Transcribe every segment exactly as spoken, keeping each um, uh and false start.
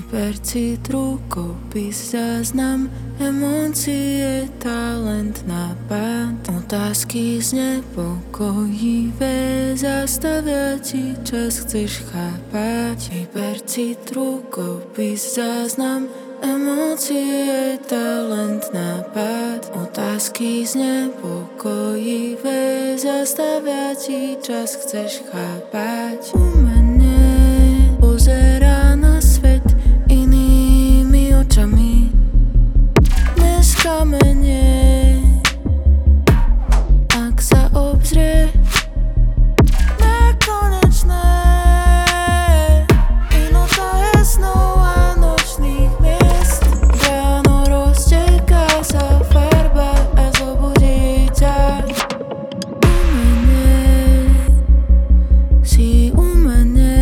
Hypercit, rukopis, záznam, emócie, talent, nápad, otázky znepokojivé, zastavia ti čas, chceš chápať. Hypercit, rukopis, záznam, emócie, talent, nápad, otázky znepokojivé, zastavia ti čas, chceš chápať. Umenie pozerá na svet inými očami, neskamenie, ak sa obzrie na konečné. Inota je snov a nočných miest, ráno rozteká sa farba a zobudí ťa. Umenie, si umenie,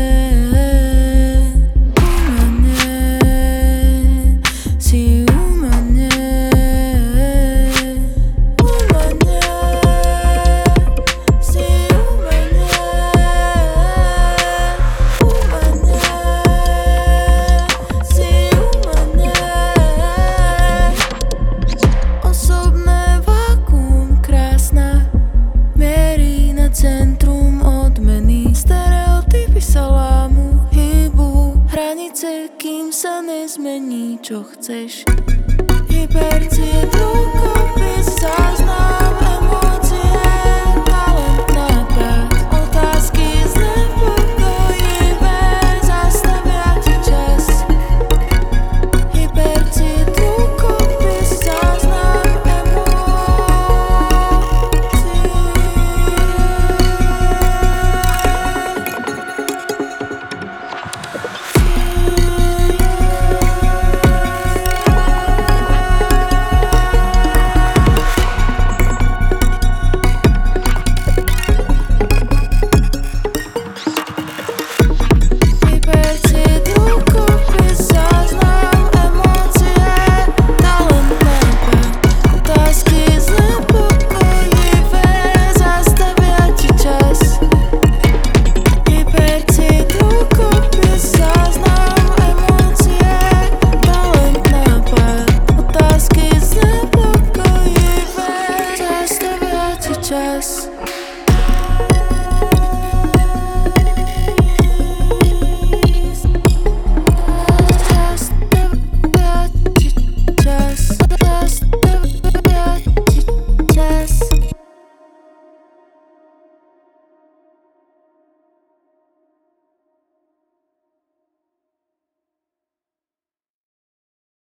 centrum odmeny, stereotypy sa lámu, hýbu hranice, kým sa nezmení, čo chceš. Hypercit, rukopis, záznam, emócie, talent, nápad, otázky znepokojivé, zastavia ti čas. Hypercit, rukopis, záznam, just